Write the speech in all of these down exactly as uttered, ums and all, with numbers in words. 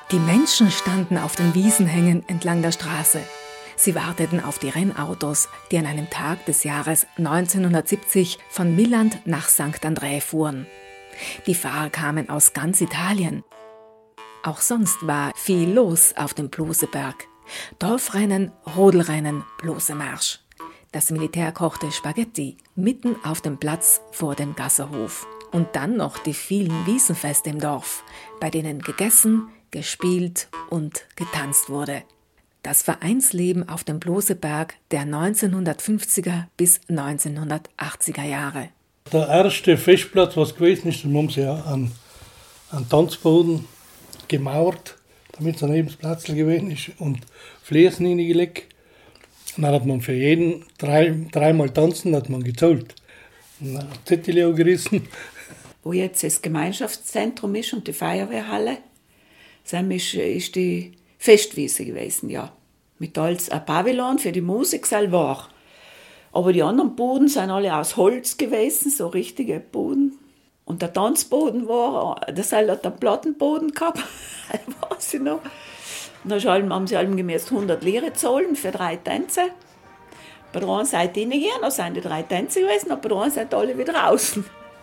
Die Menschen standen auf den Wiesenhängen entlang der Straße. Sie warteten auf die Rennautos, die an einem Tag des Jahres neunzehnhundertsiebzig von Milland nach Sankt André fuhren. Die Fahrer kamen aus ganz Italien. Auch sonst war viel los auf dem Bloseberg. Dorfrennen, Rodelrennen, Blosemarsch. Das Militär kochte Spaghetti mitten auf dem Platz vor dem Gasserhof. Und dann noch die vielen Wiesenfeste im Dorf, bei denen gegessen, gespielt und getanzt wurde. Das Vereinsleben auf dem Bloseberg der neunzehnhundertfünfziger bis neunzehnhundertachtziger Jahre. Der erste Festplatz, was gewesen ist, dann haben sie ja einen, einen Tanzboden gemauert, damit es ein Lebensplatz gewesen ist und Fliesen hineingelegt. Und dann hat man für jeden drei, dreimal tanzen, hat man gezahlt. Und dann hat Zettel auch gerissen. Wo jetzt das Gemeinschaftszentrum ist und die Feuerwehrhalle, ist, ist die Festwiese gewesen, ja. Mit als ein Pavillon für die Musik selber. Aber die anderen Buden sind alle aus Holz gewesen, so richtige Buden. Und der Tanzboden war, das hat einen Plattenboden gehabt, weiß ich noch. Und dann haben sie allem gemäß hundert Lire zahlen für drei Tänze. Bei der einen Seite reingehen, dann sind die drei Tänze gewesen, und bei der anderen Seite alle wieder draußen.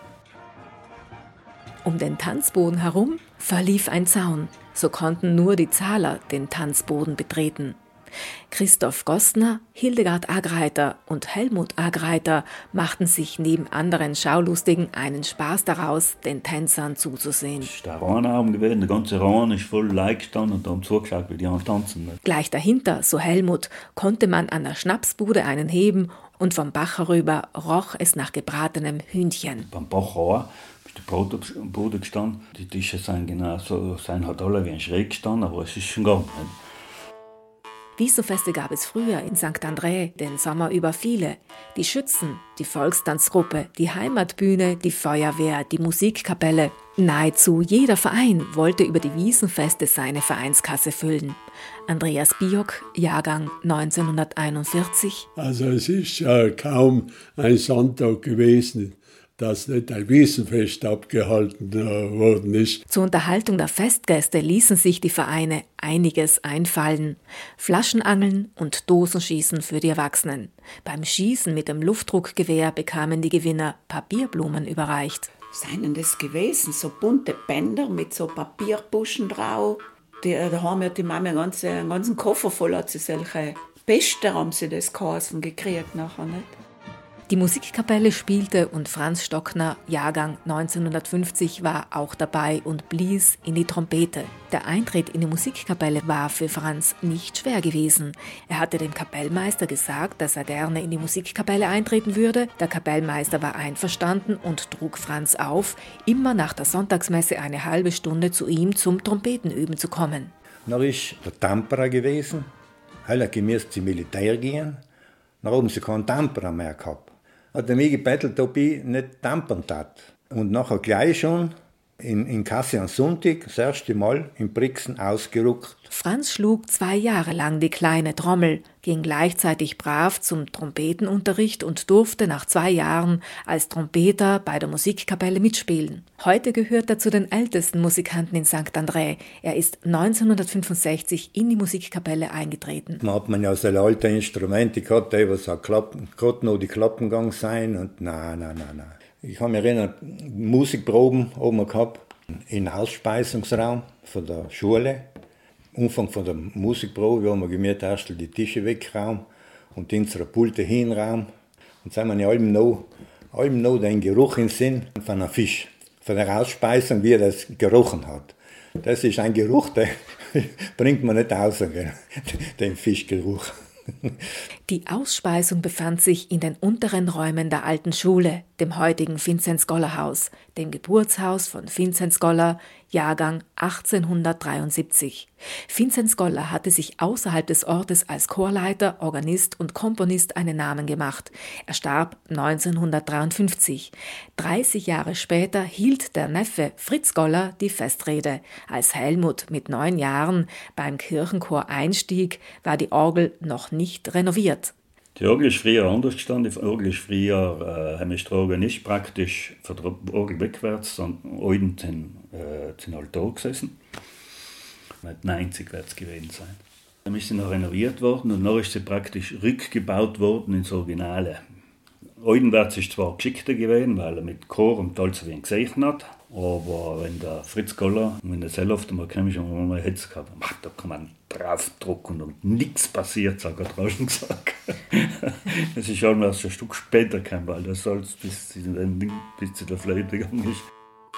Um den Tanzboden herum verlief ein Zaun. So konnten nur die Zahler den Tanzboden betreten. Christoph Gostner, Hildegard Agreiter und Helmut Agreiter machten sich neben anderen Schaulustigen einen Spaß daraus, den Tänzern zuzusehen. Das ist der Rheinabend gewesen, der ganze Rhein ist voll Leute gestanden und haben zugeschaut, wie die tanzen. Gleich dahinter, so Helmut, konnte man an der Schnapsbude einen heben und vom Bach herüber roch es nach gebratenem Hühnchen. Beim Bach auch. Die Brotbude gestanden. Die Tische sind genau so, sind halt alle wie ein Schräg gestanden, aber es ist schon gegangen. Wiesenfeste gab es früher in Sankt André, den Sommer über viele. Die Schützen, die Volkstanzgruppe, die Heimatbühne, die Feuerwehr, die Musikkapelle. Nahezu jeder Verein wollte über die Wiesenfeste seine Vereinskasse füllen. Andreas Biok, Jahrgang neunzehnhunderteinundvierzig. Also es ist ja kaum ein Sonntag gewesen, dass nicht ein Wiesenfest abgehalten worden ist. Zur Unterhaltung der Festgäste ließen sich die Vereine einiges einfallen. Flaschenangeln und Dosenschießen für die Erwachsenen. Beim Schießen mit dem Luftdruckgewehr bekamen die Gewinner Papierblumen überreicht. Seien das gewesen, so bunte Bänder mit so Papierbuschen drauf. Die, da haben ja die Mama einen ganzen, einen ganzen Koffer voll, hat sie solche Beste haben sie das geheißen, gekriegt nachher, nicht? Die Musikkapelle spielte und Franz Stockner, Jahrgang neunzehnhundertfünfzig, war auch dabei und blies in die Trompete. Der Eintritt in die Musikkapelle war für Franz nicht schwer gewesen. Er hatte dem Kapellmeister gesagt, dass er gerne in die Musikkapelle eintreten würde. Der Kapellmeister war einverstanden und trug Franz auf, immer nach der Sonntagsmesse eine halbe Stunde zu ihm zum Trompetenüben zu kommen. Dann ist der Tamperer gewesen. Alle mussten zum Militär gehen. Dann haben sie keinen Tamperer mehr gehabt. Hat er mich gebettelt, ob ich nicht tampern tat. Und nachher gleich schon in, in Kassel am Sonntag das erste Mal in Brixen ausgerückt. Franz schlug zwei Jahre lang die kleine Trommel, ging gleichzeitig brav zum Trompetenunterricht und durfte nach zwei Jahren als Trompeter bei der Musikkapelle mitspielen. Heute gehört er zu den ältesten Musikanten in Sankt André. Er ist neunzehnhundertfünfundsechzig in die Musikkapelle eingetreten. Man hat man ja so alte Instrumente gehabt, die was auch Klappen, gerade noch die Klappen gegangen sein und nein, nein, nein, nein. Ich habe mich erinnert, Musikproben oben gehabt, im Ausspeisungsraum von der Schule. Anfang von der Musikprobe haben wir gemerkt, erst die Tische wegraum und unsere Pulte hinraum. Und sind wir ja allem noch, allem noch den Geruch im Sinn von einem Fisch, von der Ausspeisung, wie er das gerochen hat. Das ist ein Geruch, den bringt man nicht aus, den Fischgeruch. Die Ausspeisung befand sich in den unteren Räumen der alten Schule, dem heutigen Vinzenz-Goller-Haus, dem Geburtshaus von Vinzenz Goller, Jahrgang achtzehnhundertdreiundsiebzig. Vinzenz Goller hatte sich außerhalb des Ortes als Chorleiter, Organist und Komponist einen Namen gemacht. Er starb neunzehnhundertdreiundfünfzig. dreißig Jahre später hielt der Neffe Fritz Goller die Festrede. Als Helmut mit neun Jahren beim Kirchenchor einstieg, war die Orgel noch nicht renoviert. Die Orgel ist früher anders gestanden. Die Orgel ist früher, äh, haben wir Organist praktisch von der Orgel wegwärts, dann unten sind, äh, sind halt da gesessen. neunzig wird es gewesen sein. Dann ist sie noch renoviert worden und dann ist sie praktisch rückgebaut worden ins Originale. Eudenwärts ist zwar geschickter gewesen, weil er mit Chor und alles wie gesehen hat, aber wenn der Fritz Goller und wenn der Selloft mal kam, schon mal Hetz gehabt, da kann man draufdrucken und nichts passiert, sagt er draußen gesagt. Das ist schon erst ein Stück später gekommen, weil das Salz bis zu der Flöte gegangen ist.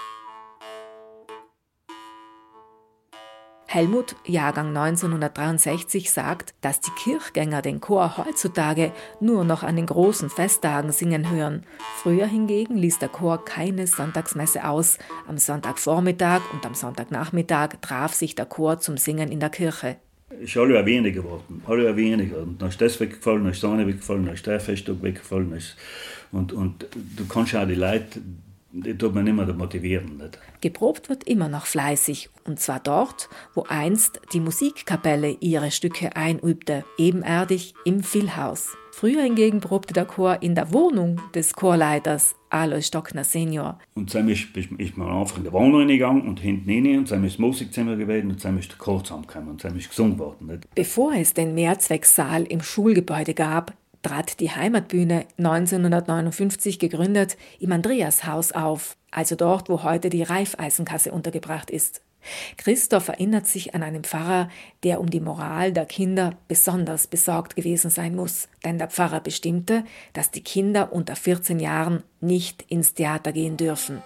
Helmut, Jahrgang neunzehnhundertdreiundsechzig, sagt, dass die Kirchgänger den Chor heutzutage nur noch an den großen Festtagen singen hören. Früher hingegen ließ der Chor keine Sonntagsmesse aus. Am Sonntagvormittag und am Sonntagnachmittag traf sich der Chor zum Singen in der Kirche. Es ist alle weniger geworden, alle weniger. Und dann ist das weggefallen, dann ist das eine weggefallen, dann ist der Festtag weggefallen. Und, und du kannst auch die Leute, die tut man nicht mehr motivieren. Nicht? Geprobt wird immer noch fleißig, und zwar dort, wo einst die Musikkapelle ihre Stücke einübte, ebenerdig im Philhaus. Früher hingegen probte der Chor in der Wohnung des Chorleiters Alois Stockner Senior. Und dann ist, ist man einfach in der Wohnung reingegangen und hinten rein, und dann ist das Musikzimmer gewesen und dann ist der Chor zusammengekommen und dann ist gesungen worden. Nicht? Bevor es den Mehrzwecksaal im Schulgebäude gab, trat die Heimatbühne neunzehnhundertneunundfünfzig gegründet im Andreashaus auf, also dort, wo heute die Raiffeisenkasse untergebracht ist. Christoph erinnert sich an einen Pfarrer, der um die Moral der Kinder besonders besorgt gewesen sein muss. Denn der Pfarrer bestimmte, dass die Kinder unter vierzehn Jahren nicht ins Theater gehen dürfen.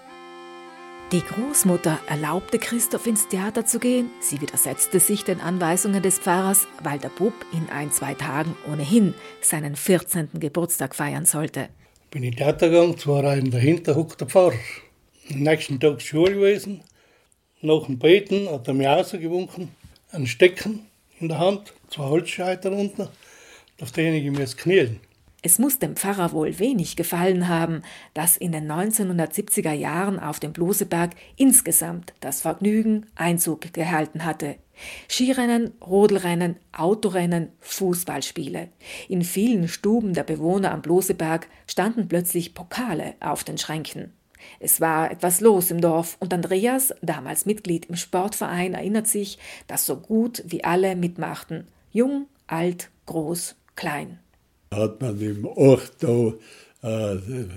Die Großmutter erlaubte Christoph ins Theater zu gehen. Sie widersetzte sich den Anweisungen des Pfarrers, weil der Bub in ein, zwei Tagen ohnehin seinen vierzehnten Geburtstag feiern sollte. Bin in Theater gegangen, zwar rein dahinter hockt der Pfarrer. Am nächsten Tag ist Schule gewesen. Nach dem Beten hat er mir rausgewunken, ein Stecken in der Hand, zwei Holzscheiter unten, auf derjenige muss knien. Es muss dem Pfarrer wohl wenig gefallen haben, dass in den neunzehnhundertsiebziger Jahren auf dem Bloseberg insgesamt das Vergnügen Einzug gehalten hatte. Skirennen, Rodelrennen, Autorennen, Fußballspiele. In vielen Stuben der Bewohner am Bloseberg standen plötzlich Pokale auf den Schränken. Es war etwas los im Dorf und Andreas, damals Mitglied im Sportverein, erinnert sich, dass so gut wie alle mitmachten. Jung, alt, groß, klein. Hat man im Ort da äh,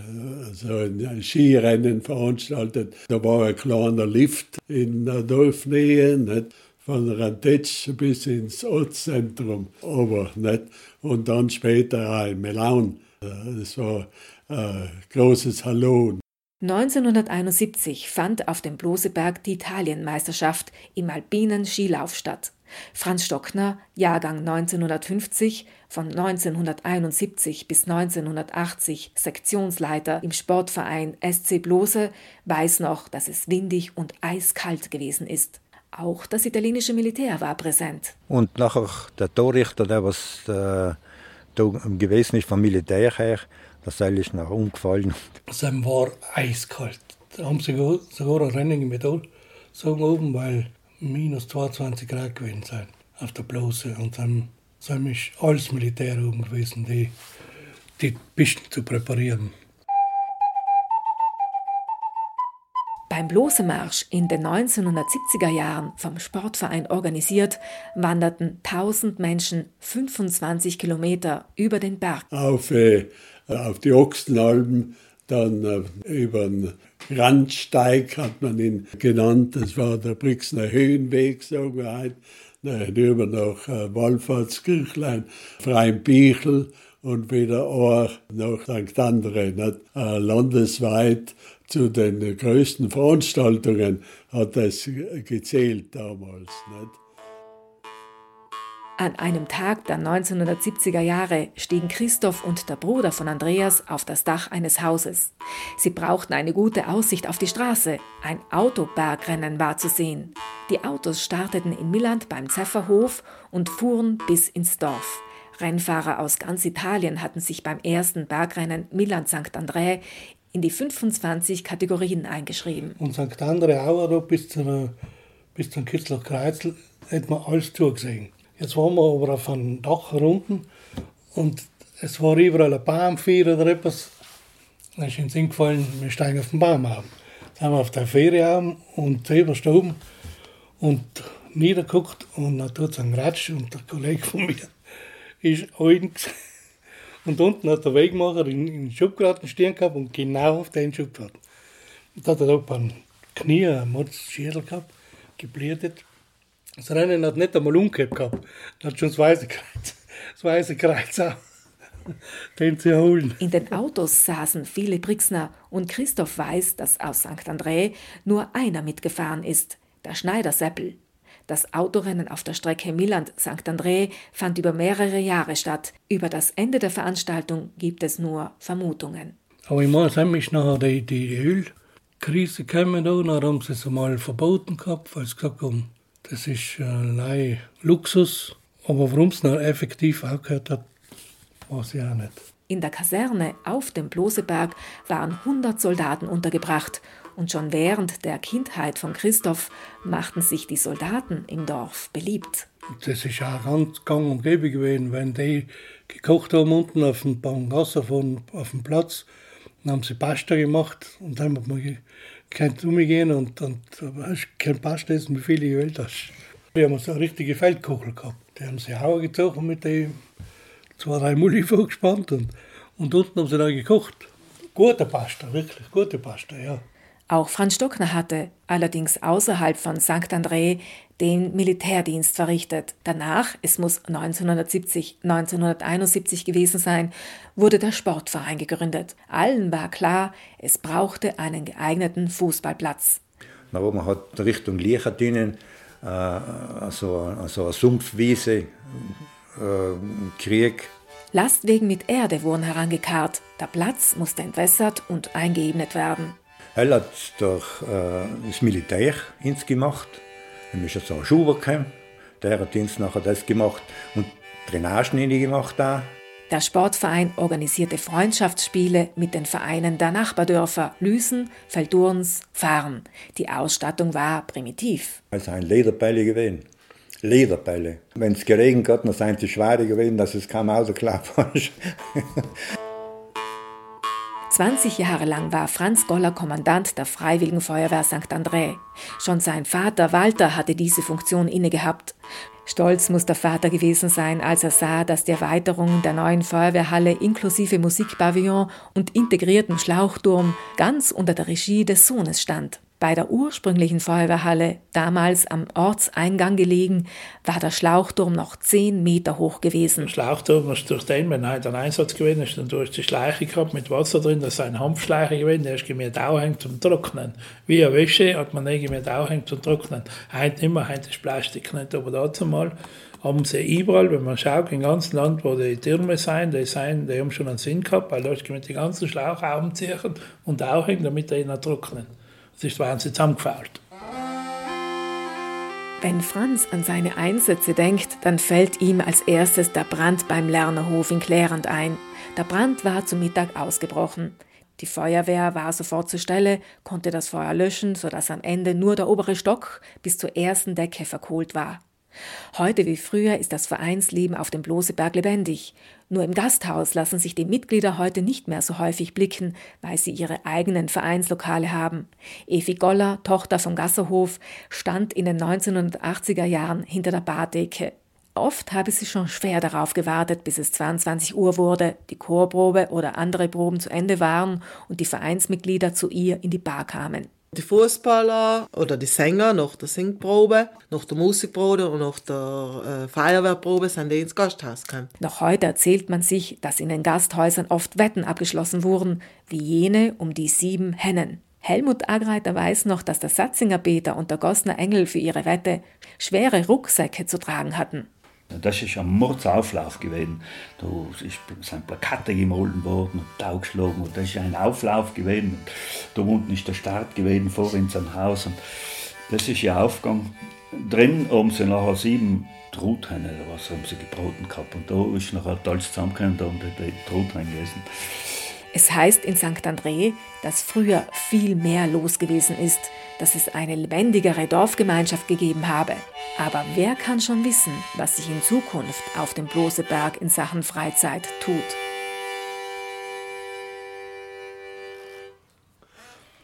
so ein Skirennen veranstaltet. Da war ein kleiner Lift in der Dorfnähe, nicht? Von Rantetsch bis ins Ortszentrum. Aber, nicht? Und dann später auch in Melan. Das war ein großes Hallo. neunzehnhunderteinundsiebzig fand auf dem Bloseberg die Italienmeisterschaft im alpinen Skilauf statt. Franz Stockner, Jahrgang neunzehnhundertfünfzig, von neunzehnhunderteinundsiebzig bis neunzehnhundertachtzig Sektionsleiter im Sportverein S C Blose, weiß noch, dass es windig und eiskalt gewesen ist. Auch das italienische Militär war präsent. Und nachher der Torrichter, der was äh, da gewesen ist vom Militär her, das Seil ist noch umgefallen. Es war eiskalt. Da haben sie sogar ein Rennen im Metall so oben, weil minus zweiundzwanzig Grad gewesen sind auf der Blose. Und dann, dann ist alles Militär oben gewesen, die, die Pisten zu präparieren. Beim Blosemarsch in den neunzehnhundertsiebziger Jahren vom Sportverein organisiert, wanderten tausend Menschen fünfundzwanzig Kilometer über den Berg. Auf, äh, auf die Ochsenalben, dann äh, über den Randsteig hat man ihn genannt. Das war der Brixner Höhenweg, sagen wir heute. Dann über nach äh, Wallfahrtskirchlein, Freimbichel und wieder auch nach Sankt Andre. Äh, landesweit zu den größten Veranstaltungen hat das gezählt damals. Nicht? An einem Tag der neunzehnhundertsiebziger Jahre stiegen Christoph und der Bruder von Andreas auf das Dach eines Hauses. Sie brauchten eine gute Aussicht auf die Straße. Ein Autobergrennen war zu sehen. Die Autos starteten in Milland beim Zefferhof und fuhren bis ins Dorf. Rennfahrer aus ganz Italien hatten sich beim ersten Bergrennen Milland-Sankt Andrä in die fünfundzwanzig Kategorien eingeschrieben. Und Sankt Andrä auch da bis zum bis zum Kitzler-Kreuzel hat man alles zugesehen. Jetzt waren wir aber auf einem Dach unten und es war überall ein Baumfeuer oder etwas. Dann ist uns eingefallen, wir steigen auf den Baum auf. Dann sind wir auf der Fähre und selber oben und niedergeguckt und dann tut es einen Ratsch und der Kollege von mir ist alten und unten hat der Wegmacher in, in den Schubgarten stehen gehabt und genau auf den Schubgarten. Und da hat er da beim Knie einen Mordsschädel gehabt, geblutet. Das Rennen hat nicht einmal umgekehrt gehabt. Er hat schon das Weiße Kreuz, das Weiße Kreuz auch, den zu holen. In den Autos saßen viele Brixner und Christoph weiß, dass aus Sankt Andrä nur einer mitgefahren ist, der Schneider-Seppel. Das Autorennen auf der Strecke Milland-Sankt Andrä fand über mehrere Jahre statt. Über das Ende der Veranstaltung gibt es nur Vermutungen. Aber ich meine, es ist nachher die, die Ölkrise gekommen, da, dann haben sie es einmal verboten gehabt, weil sie gesagt haben, das ist ein Luxus. Aber warum es noch effektiv aufgehört hat, weiß ich auch nicht. In der Kaserne auf dem Bloseberg waren hundert Soldaten untergebracht. Und schon während der Kindheit von Christoph machten sich die Soldaten im Dorf beliebt. Das ist auch ganz gang und gäbe gewesen, wenn die gekocht haben unten auf dem Bangasse auf dem Platz, dann haben sie Pasta gemacht und dann hat man kein umgehen und dann hast du kein Pasta essen, wie viele gewählt hast. Wir haben so eine richtige Feldkochel gehabt. Die haben sie Hauer gezogen mit den zwei, drei Mulli vorgespannt und, und unten haben sie dann gekocht. Gute Pasta, wirklich gute Pasta, ja. Auch Franz Stockner hatte, allerdings außerhalb von Sankt Andrä, den Militärdienst verrichtet. Danach, es muss neunzehnhundertsiebzig, neunzehnhunderteinundsiebzig gewesen sein, wurde der Sportverein gegründet. Allen war klar, es brauchte einen geeigneten Fußballplatz. Na, wo man hat Richtung Liechatinen, äh, also, also eine Sumpfwiese, äh, Krieg. Lastwagen mit Erde wurden herangekarrt. Der Platz musste entwässert und eingeebnet werden. Er hat durch äh, das Militär ins gemacht. Dann ist jetzt so ein Schuber gekommen. Der hat uns nachher das gemacht und Drainagen gemacht auch. Der Sportverein organisierte Freundschaftsspiele mit den Vereinen der Nachbardörfer Lüsen, Feldurns, Farn. Die Ausstattung war primitiv. Es sind Lederbälle gewesen. Lederbälle. Wenn es geregnet hat, dann sind sie schwerer gewesen, dass es kaum rausgeklappt ist. zwanzig Jahre lang war Franz Goller Kommandant der Freiwilligen Feuerwehr Sankt Andrä. Schon sein Vater Walter hatte diese Funktion innegehabt. Stolz muss der Vater gewesen sein, als er sah, dass die Erweiterung der neuen Feuerwehrhalle inklusive Musikpavillon und integriertem Schlauchturm ganz unter der Regie des Sohnes stand. Bei der ursprünglichen Feuerwehrhalle, damals am Ortseingang gelegen, war der Schlauchturm noch zehn Meter hoch gewesen. Der Schlauchturm ist durch den, wenn er ein Einsatz gewesen ist, dann durch die Schleiche gehabt mit Wasser drin, das ist ein Hanfschleiche gewesen, der ist gemäht aufhängt zum Trocknen. Wie eine Wäsche hat man nicht gemäht aufhängt zum Trocknen. Heute nicht mehr, heute ist Plastik nicht, aber dazu mal haben sie überall, wenn man schaut, im ganzen Land, wo die Türme sind, die, sind, die haben schon einen Sinn gehabt, weil da ist gemäht die ganzen Schlauch aufziehen und aufhängen, damit die noch trocknen. Das waren sie zusammengefault. Wenn Franz an seine Einsätze denkt, dann fällt ihm als erstes der Brand beim Lernerhof in Klärend ein. Der Brand war zu Mittag ausgebrochen. Die Feuerwehr war sofort zur Stelle, konnte das Feuer löschen, sodass am Ende nur der obere Stock bis zur ersten Decke verkohlt war. Heute wie früher ist das Vereinsleben auf dem Bloseberg lebendig. Nur im Gasthaus lassen sich die Mitglieder heute nicht mehr so häufig blicken, weil sie ihre eigenen Vereinslokale haben. Evi Goller, Tochter vom Gasserhof, stand in den neunzehnhundertachtziger Jahren hinter der Bardecke. Oft habe sie schon schwer darauf gewartet, bis es zweiundzwanzig Uhr wurde, die Chorprobe oder andere Proben zu Ende waren und die Vereinsmitglieder zu ihr in die Bar kamen. Die Fußballer oder die Sänger nach der Singprobe, nach der Musikprobe und nach der äh, Feuerwehrprobe sind die ins Gasthaus gekommen. Noch heute erzählt man sich, dass in den Gasthäusern oft Wetten abgeschlossen wurden, wie jene um die sieben Hennen. Helmut Agreiter weiß noch, dass der Satzinger Peter und der Gossner Engel für ihre Wette schwere Rucksäcke zu tragen hatten. Das ist ein Mordsauflauf gewesen. Da sind Plakate gemalt worden und aufgeschlagen. Und das ist ein Auflauf gewesen. Da unten ist der Start gewesen, vor in seinem Haus. Und das ist ihr Aufgang. Drin haben sie nachher sieben Truthähne oder was haben sie gebraten gehabt. Und da ist nachher alles zusammengekommen, da haben die Truthähne gewesen. Es heißt in Sankt Andrä, dass früher viel mehr los gewesen ist, dass es eine lebendigere Dorfgemeinschaft gegeben habe. Aber wer kann schon wissen, was sich in Zukunft auf dem Bloseberg in Sachen Freizeit tut?